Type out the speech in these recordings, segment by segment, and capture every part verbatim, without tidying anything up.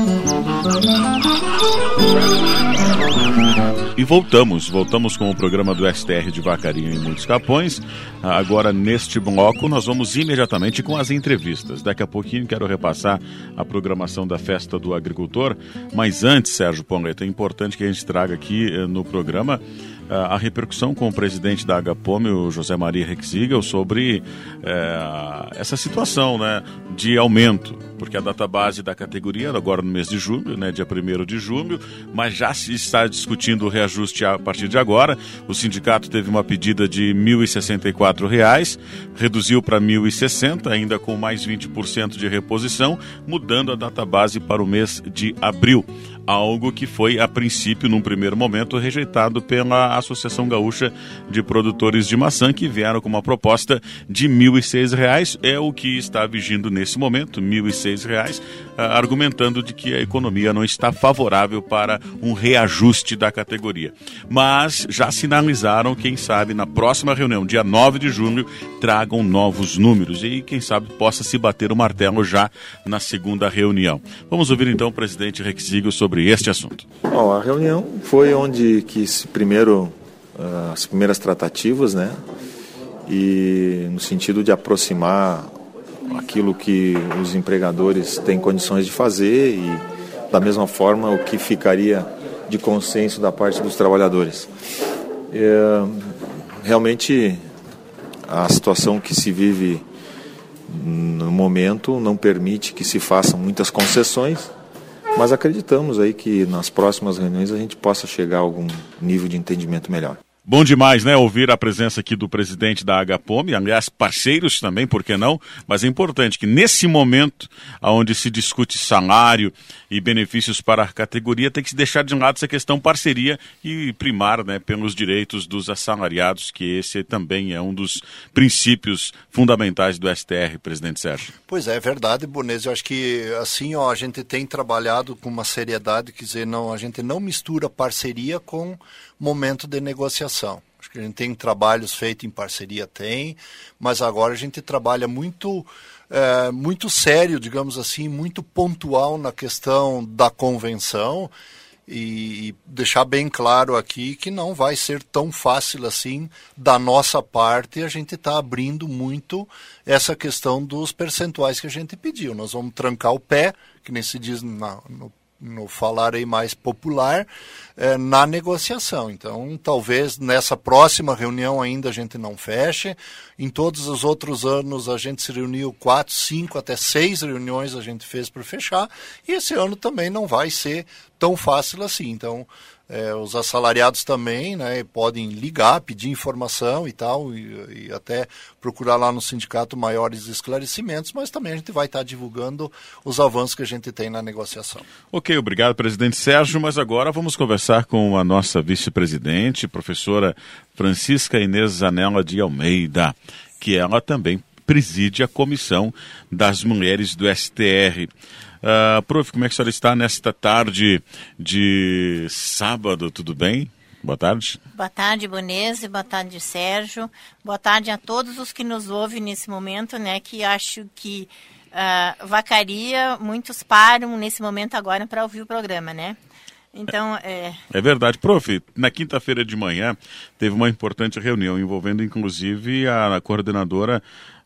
E voltamos, voltamos com o programa do S T R de Vacaria em Muitos Capões. Agora, neste bloco, nós vamos imediatamente com as entrevistas. Daqui a pouquinho quero repassar a programação da Festa do Agricultor. Mas antes, Sérgio Ponleta, é importante que a gente traga aqui no programa a repercussão com o presidente da Agapome, o José Maria Rexigel, sobre é, essa situação, né, de aumento, porque a database da categoria agora no mês de julho, né, dia primeiro de julho, mas já se está discutindo o reajuste a partir de agora. O sindicato teve uma pedida de mil e sessenta e quatro reais, reduziu para mil e sessenta, ainda com mais vinte por cento de reposição, mudando a database para o mês de abril. Algo que foi, a princípio, num primeiro momento, rejeitado pela Associação Gaúcha de Produtores de Maçã, que vieram com uma proposta de mil e seis reais, é o que está vigindo nesse momento, mil e seis reais, argumentando de que a economia não está favorável para um reajuste da categoria. Mas já sinalizaram, quem sabe, na próxima reunião, dia nove de junho, tragam novos números e, quem sabe, possa se bater o martelo já na segunda reunião. Vamos ouvir, então, o presidente Rexigel sobre este assunto. Bom, a reunião foi onde que se primeiro uh, as primeiras tratativas, né, e no sentido de aproximar aquilo que os empregadores têm condições de fazer e da mesma forma o que ficaria de consenso da parte dos trabalhadores. É, realmente a situação que se vive no momento não permite que se façam muitas concessões. Mas acreditamos aí que nas próximas reuniões a gente possa chegar a algum nível de entendimento melhor. Bom demais, né, ouvir a presença aqui do presidente da Agapome, aliás, parceiros também, por que não? Mas é importante que nesse momento, onde se discute salário e benefícios para a categoria, tem que se deixar de lado essa questão parceria e primar, né, pelos direitos dos assalariados, que esse também é um dos princípios fundamentais do S T R, presidente Sérgio. Pois é, é verdade, Bonese. Eu acho que assim, ó, a gente tem trabalhado com uma seriedade, quer dizer, não, a gente não mistura parceria com momento de negociação. Acho que a gente tem trabalhos feitos em parceria, tem, mas agora a gente trabalha muito, é, muito sério, digamos assim, muito pontual na questão da convenção e, e deixar bem claro aqui que não vai ser tão fácil assim da nossa parte. A gente está abrindo muito essa questão dos percentuais que a gente pediu. Nós vamos trancar o pé, que nem se diz na, no no falar aí mais popular, é, na negociação. Então, talvez nessa próxima reunião ainda a gente não feche. Em todos os outros anos a gente se reuniu quatro, cinco, até seis reuniões a gente fez para fechar. E esse ano também não vai ser tão fácil assim. Então, é, os assalariados também, né, podem ligar, pedir informação e tal, e, e até procurar lá no sindicato maiores esclarecimentos, mas também a gente vai estar divulgando os avanços que a gente tem na negociação. Ok, obrigado, presidente Sérgio, mas agora vamos conversar com a nossa vice-presidente, professora Francisca Inês Zanella de Almeida, que ela também preside a comissão das mulheres do S T R. Uh, prof, como é que a senhora está nesta tarde de sábado, tudo bem? Boa tarde. Boa tarde, Bonese, boa tarde, Sérgio. Boa tarde a todos os que nos ouvem nesse momento, né, que acho que uh, Vacaria, muitos param nesse momento agora para ouvir o programa, né? Então, é... é verdade. Prof, na quinta-feira de manhã teve uma importante reunião envolvendo inclusive a coordenadora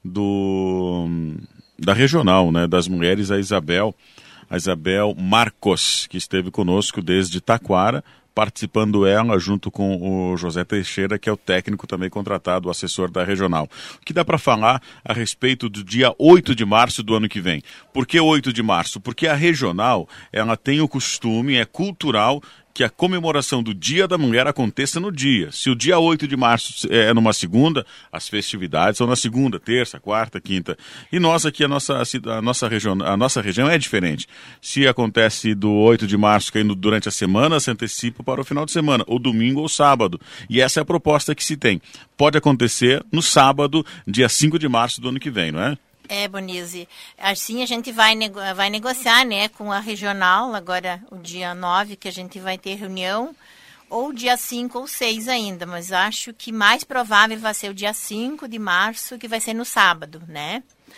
do... da regional, né, das mulheres, a Isabel, a Isabel Marcos, que esteve conosco desde Taquara, participando ela junto com o José Teixeira, que é o técnico também contratado, o assessor da regional. O que dá para falar a respeito do dia oito de março do ano que vem? Por que oito de março? Porque a regional, ela tem o costume, é cultural, que a comemoração do Dia da Mulher aconteça no dia. Se o dia oito de março é numa segunda, as festividades são na segunda, terça, quarta, quinta. E nós aqui, a nossa, a nossa, região, a nossa região é diferente. Se acontece do oito de março caindo durante a semana, se antecipa para o final de semana, ou domingo ou sábado. E essa é a proposta que se tem. Pode acontecer no sábado, dia cinco de março do ano que vem, não é? É, Bonise, assim a gente vai, nego- vai negociar, né, com a regional, agora o dia nove que a gente vai ter reunião, ou dia cinco ou seis ainda, mas acho que mais provável vai ser o dia cinco de março, que vai ser no sábado, né?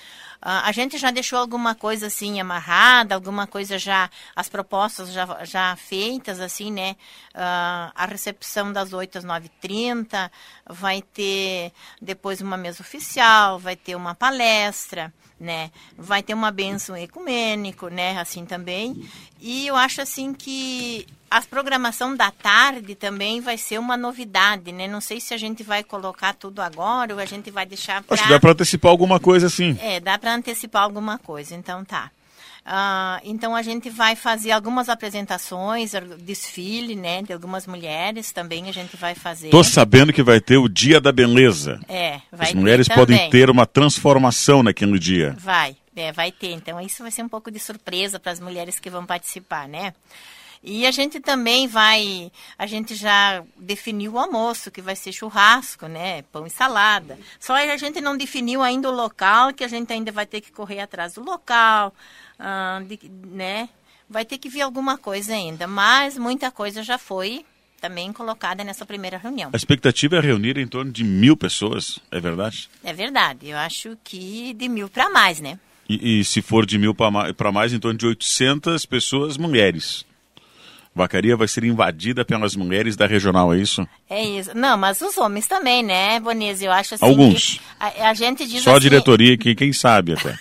a gente já deixou alguma coisa assim amarrada, alguma coisa já, as propostas já, já feitas, assim, né? Uh, a recepção das oito às nove e trinta, vai ter depois uma mesa oficial, vai ter uma palestra, né? Vai ter uma bênção ecumênico, né? Assim também. E eu acho assim que a programação da tarde também vai ser uma novidade, né? Não sei se a gente vai colocar tudo agora ou a gente vai deixar pra... Acho que dá para antecipar alguma coisa, sim. É, dá para antecipar alguma coisa, então tá. Uh, então a gente vai fazer algumas apresentações, desfile, né, de algumas mulheres também a gente vai fazer. Tô sabendo que vai ter o Dia da Beleza. É, vai ter. As mulheres ter podem também. ter uma transformação naquele dia. Vai, é, vai ter. Então isso vai ser um pouco de surpresa para as mulheres que vão participar, né? E a gente também vai, a gente já definiu o almoço, que vai ser churrasco, né, pão e salada. Só a gente não definiu ainda o local, que a gente ainda vai ter que correr atrás do local, ah, de, né, vai ter que vir alguma coisa ainda, mas muita coisa já foi também colocada nessa primeira reunião. A expectativa é reunir em torno de mil pessoas, é verdade? É verdade, eu acho que de mil para mais, né. E, e se for de mil para mais, em torno de oitocentas pessoas, mulheres. Vacaria vai ser invadida pelas mulheres da regional, é isso? É isso. Não, mas os homens também, né, Bonese? Eu acho assim. Alguns. A, a gente diz só assim, a diretoria aqui, quem sabe até.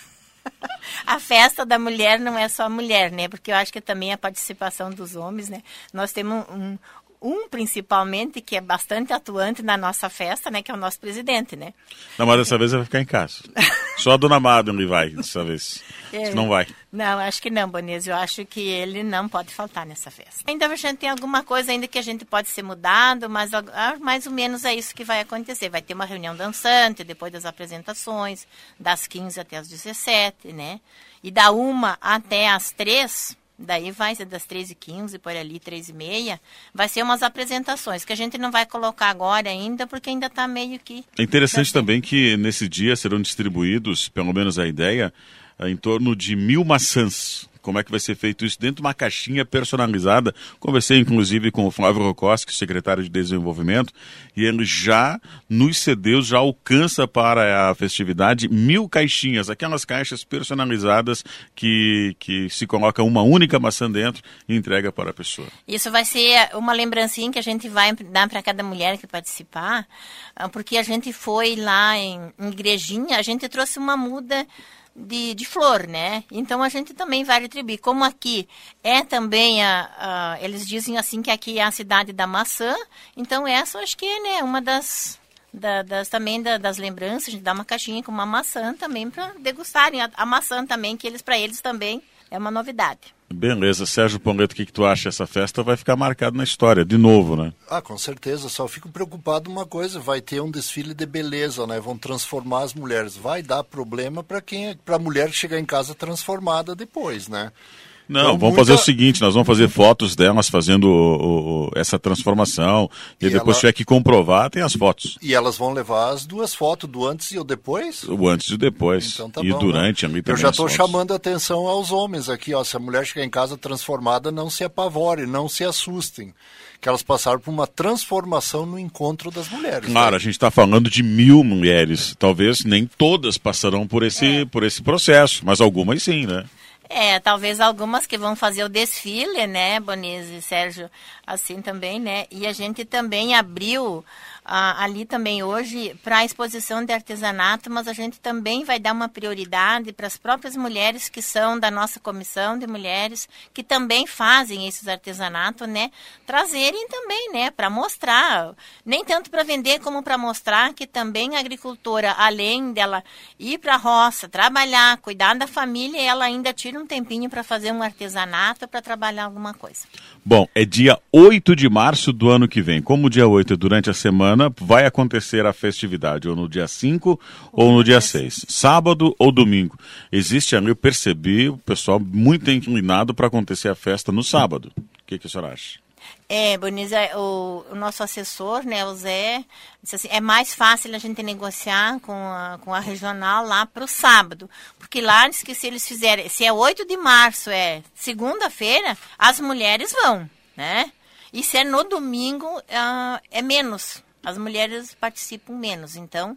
A festa da mulher não é só a mulher, né? Porque eu acho que também a participação dos homens, né? Nós temos um, um principalmente que é bastante atuante na nossa festa, né? Que é o nosso presidente, né? Não, mas dessa vez vai ficar em casa. Só a dona Madeleine vai dessa vez. É. Não vai. Não, acho que não, Bonese. Eu acho que ele não pode faltar nessa festa. Ainda a gente tem alguma coisa ainda que a gente pode ser mudado, mas mais ou menos é isso que vai acontecer. Vai ter uma reunião dançante depois das apresentações, das quinze até as dezessete, né? E da uma até as três, daí vai ser das treze e quinze, por ali, três e meia, vai ser umas apresentações que a gente não vai colocar agora ainda, porque ainda está meio que... É interessante também que nesse dia serão distribuídos, pelo menos a ideia, em torno de mil maçãs. Como é que vai ser feito isso dentro de uma caixinha personalizada? Conversei, inclusive, com o Flávio Rokoski, secretário de Desenvolvimento, e ele já, nos cedeu, já alcança para a festividade mil caixinhas, aquelas caixas personalizadas que, que se coloca uma única maçã dentro e entrega para a pessoa. Isso vai ser uma lembrancinha que a gente vai dar para cada mulher que participar, porque a gente foi lá em, em Igrejinha, a gente trouxe uma muda... De, de flor, né? Então a gente também vai retribuir. Como aqui é também a, a, eles dizem assim que aqui é a cidade da maçã, então essa eu acho que é, né, uma das, da, das também da, das lembranças, a gente dá uma caixinha com uma maçã também para degustarem a, a maçã também, que eles para eles também é uma novidade. Beleza, Sérgio Ponleto, o que, que tu acha? Essa festa vai ficar marcada na história, de novo, né? Ah, com certeza, só fico preocupado uma coisa, vai ter um desfile de beleza, né? Vão transformar as mulheres, vai dar problema para quem, para a mulher chegar em casa transformada depois, né? Não, então, vamos muita... fazer o seguinte, nós vamos fazer fotos delas fazendo o, o, essa transformação e, e depois ela... tiver que comprovar, tem as fotos. E elas vão levar as duas fotos, do antes e o depois? O antes e o depois. Então tá e bom, durante né? ali também. Eu já estou chamando a atenção aos homens aqui, ó, se a mulher chegar em casa transformada, não se apavorem, não se assustem. Que elas passaram por uma transformação no encontro das mulheres. Claro, né? A gente está falando de mil mulheres. Talvez nem todas passarão por esse, é. por esse processo, mas algumas sim, né? É, talvez algumas que vão fazer o desfile, né, Bonese e Sérgio, assim também, né? E a gente também abriu ah, ali também hoje para a exposição de artesanato, mas a gente também vai dar uma prioridade para as próprias mulheres que são da nossa comissão de mulheres, que também fazem esses artesanatos, né? Trazerem também, né, para mostrar, nem tanto para vender como para mostrar que também a agricultora, além dela ir para a roça, trabalhar, cuidar da família, ela ainda tira um tempinho para fazer um artesanato, para trabalhar alguma coisa. Bom, é dia oito de março do ano que vem. Como o dia oito é durante a semana, vai acontecer a festividade, ou no dia cinco ou no dia seis. Sábado ou domingo. Existe ali, eu percebi, o pessoal muito inclinado para acontecer a festa no sábado. O que, que a senhora acha? É, Bonisa, o, o nosso assessor, né, o Zé, disse assim, é mais fácil a gente negociar com a, com a regional lá para o sábado, porque lá diz que se eles fizerem, se é oito de março, é segunda-feira, as mulheres vão, né? E se é no domingo, uh, é menos, as mulheres participam menos, então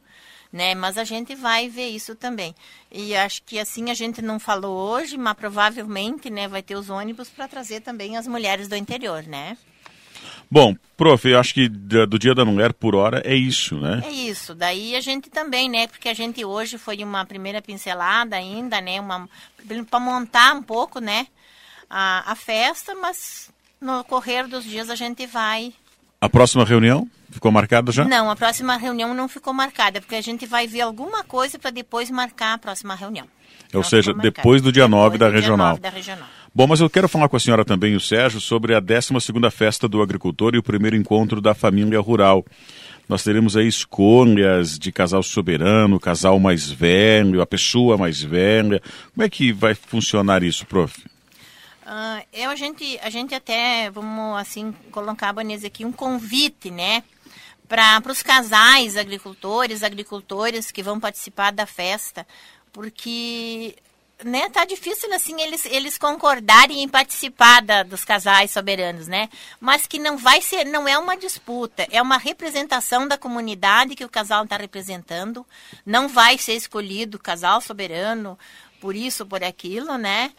né? Mas a gente vai ver isso também. E acho que assim a gente não falou hoje, mas provavelmente, né, vai ter os ônibus para trazer também as mulheres do interior, né? Bom, prof, eu acho que do Dia da Mulher por hora é isso, né? É isso. Daí a gente também, né? Porque a gente hoje foi uma primeira pincelada ainda, né? Uma para montar um pouco, né? A, a festa, mas no correr dos dias a gente vai. A próxima reunião ficou marcada já? Não, a próxima reunião não ficou marcada, porque a gente vai ver alguma coisa para depois marcar a próxima reunião. Ou não seja, depois do dia nove da regional. da regional. Bom, mas eu quero falar com a senhora também, o Sérgio, sobre a décima segunda Festa do Agricultor e o primeiro encontro da família rural. Nós teremos aí escolhas de casal soberano, casal mais velho, a pessoa mais velha. Como é que vai funcionar isso, prof? Uh, eu, a, gente, a gente até, vamos assim, colocar, Vanessa, aqui um convite, né, para os casais agricultores, agricultoras que vão participar da festa, porque, né, tá difícil, assim, eles, eles concordarem em participar da, dos casais soberanos, né, mas que não vai ser, não é uma disputa, é uma representação da comunidade que o casal está representando, não vai ser escolhido o casal soberano por isso, por aquilo, né.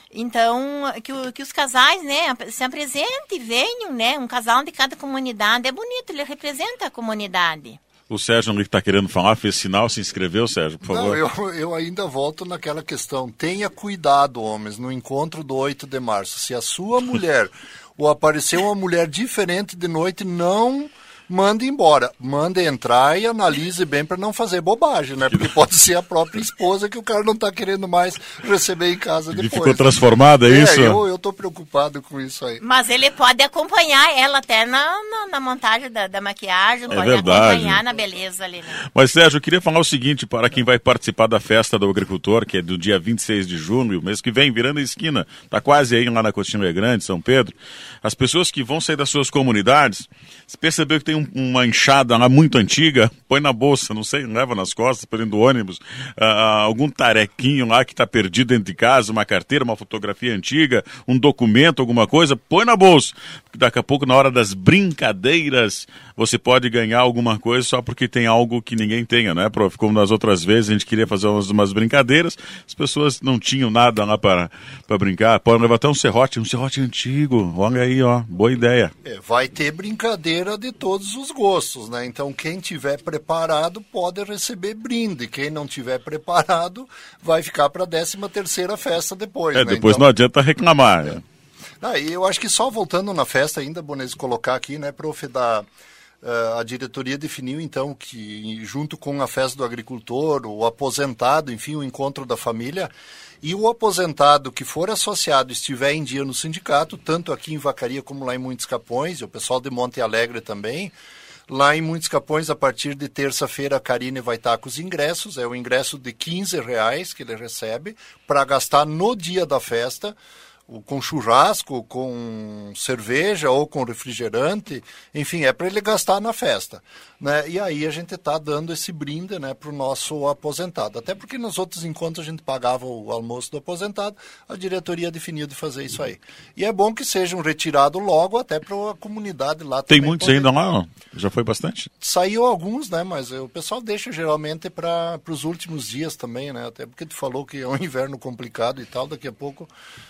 Então, que, o, que os casais, né, se apresentem, venham, né, um casal de cada comunidade. É bonito, ele representa a comunidade. O Sérgio não está querendo falar, fez sinal, se inscreveu, Sérgio, por favor. Não, eu, eu ainda volto naquela questão. Tenha cuidado, homens, no encontro do oito de março. Se a sua mulher ou aparecer uma mulher diferente de noite, não... mande embora, mande entrar e analise bem para não fazer bobagem, né? Porque pode ser a própria esposa que o cara não está querendo mais receber em casa depois. Ele ficou transformada, é, é isso? Eu, eu tô preocupado com isso aí. Mas ele pode acompanhar ela até na, na, na montagem da, da maquiagem, é pode verdade. acompanhar na beleza ali, né? Mas, Sérgio, eu queria falar o seguinte, para quem vai participar da Festa do Agricultor, que é do dia vinte e seis de junho, mês que vem, virando a esquina, tá quase aí lá na Coxinha Grande, São Pedro, as pessoas que vão sair das suas comunidades, você percebeu que tem um, uma enxada lá muito antiga, põe na bolsa, não sei, leva nas costas, por dentro do ônibus, uh, algum tarequinho lá que está perdido dentro de casa, uma carteira, uma fotografia antiga, um documento, alguma coisa, põe na bolsa. Porque daqui a pouco, na hora das brincadeiras, você pode ganhar alguma coisa só porque tem algo que ninguém tenha, né, prof? Como nas outras vezes, a gente queria fazer umas, umas brincadeiras, as pessoas não tinham nada lá para brincar, podem levar até um serrote, um serrote antigo, olha aí, ó, boa ideia. É, vai ter brincadeira de todos os gostos, né? Então quem tiver preparado pode receber brinde, quem não tiver preparado vai ficar para a décima terceira festa depois. É, né? depois então, não adianta reclamar. É. Ah, e eu acho que só voltando na festa ainda, Bones, colocar aqui, né, prof, da, uh, a diretoria definiu então que junto com a festa do agricultor, o aposentado, enfim, o encontro da família, e o aposentado que for associado estiver em dia no sindicato, tanto aqui em Vacaria como lá em Muitos Capões, e o pessoal de Monte Alegre também. Lá em Muitos Capões, a partir de terça-feira, a Karine vai estar com os ingressos. É o ingresso de quinze reais que ele recebe para gastar no dia da festa, com churrasco, com cerveja ou com refrigerante, enfim, é para ele gastar na festa, né? E aí a gente está dando esse brinde, né, para o nosso aposentado. Até porque nos outros encontros a gente pagava o almoço do aposentado, a diretoria definiu de fazer isso aí. E é bom que sejam retirados logo, até para a comunidade lá. Tem muitos poder... ainda lá? Já foi bastante? Saiu alguns, né, mas o pessoal deixa geralmente para os últimos dias também, né? Até porque tu falou que é um inverno complicado e tal, daqui a pouco...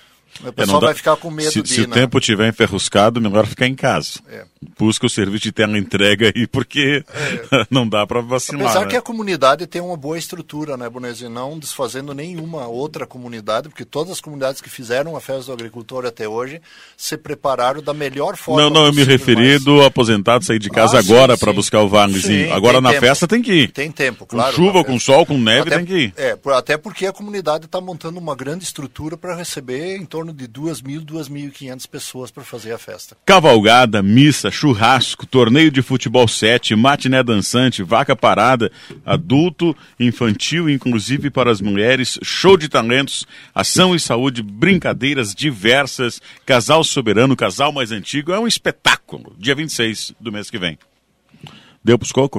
O pessoal é, dá... vai ficar com medo se, de... Se né? o tempo estiver enferruscado, melhor ficar em casa. É. Busca o serviço de teleentrega aí, porque é. não dá para vacilar. Apesar né? que a comunidade tem uma boa estrutura, né, Bonesi? Não desfazendo nenhuma outra comunidade, porque todas as comunidades que fizeram a festa do agricultor até hoje se prepararam da melhor forma Não, não, possível, eu me referi mas... do aposentado sair de casa ah, agora sim, para sim. buscar o valezinho. Sim, agora na tempo. festa tem que ir. Tem tempo, claro. Com chuva, com sol, com neve, até, tem que ir. É, até porque a comunidade está montando uma grande estrutura para receber em torno de duas mil, duas mil e quinhentas pessoas para fazer a festa. Cavalgada, missa, churrasco, torneio de futebol sete, matiné dançante, vaca parada, adulto, infantil, inclusive para as mulheres, show de talentos, ação e saúde, brincadeiras diversas, casal soberano, casal mais antigo, é um espetáculo, dia vinte e seis do mês que vem. Deu pros coco?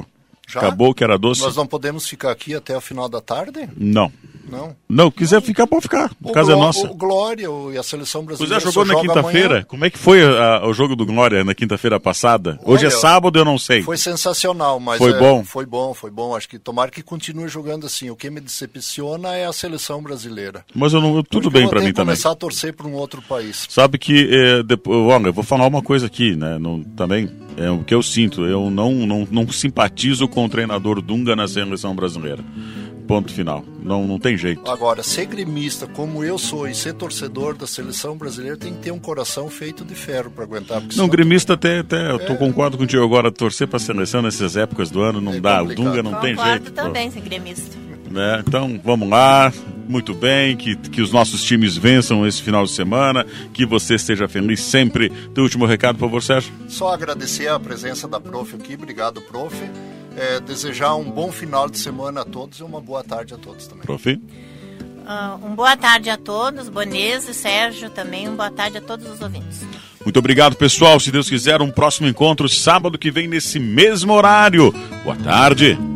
Já? Acabou que era doce? Nós não podemos ficar aqui até o final da tarde? Não. Não? Não, quiser ficar, pode ficar. A casa é nossa. O Glória o, e a seleção brasileira. Você jogou na quinta-feira? Como é que foi a, a, o jogo do Glória na quinta-feira passada? Olha, hoje é sábado, eu não sei. Foi sensacional, mas foi é, bom. Foi bom, foi bom. Acho que tomara que continue jogando assim. O que me decepciona é a seleção brasileira. Mas eu não, tudo bem para mim também. Começar a torcer para um outro país. Sabe que é, depois, olha, eu vou falar uma coisa aqui, né? Não, também é o que eu sinto. Eu não, não, não simpatizo com o treinador Dunga na seleção brasileira. Ponto final. Não, não tem jeito. Agora, ser gremista como eu sou e ser torcedor da seleção brasileira tem que ter um coração feito de ferro para aguentar. Não, gremista até, até eu tô, é... concordo contigo agora, torcer para a seleção nessas épocas do ano não é dá. Complicado. O Dunga não concordo tem jeito. Concordo também ser gremista. Né? Então, vamos lá. Muito bem, que, que os nossos times vençam esse final de semana, que você esteja feliz sempre. Teu último recado, por favor, Sérgio? Só agradecer a presença da prof aqui. Obrigado, prof. É, desejar um bom final de semana a todos e uma boa tarde a todos também. Prof? Uh, um boa tarde a todos, Bonês e Sérgio também, um boa tarde a todos os ouvintes. Muito obrigado, pessoal. Se Deus quiser, um próximo encontro sábado que vem nesse mesmo horário. Boa tarde.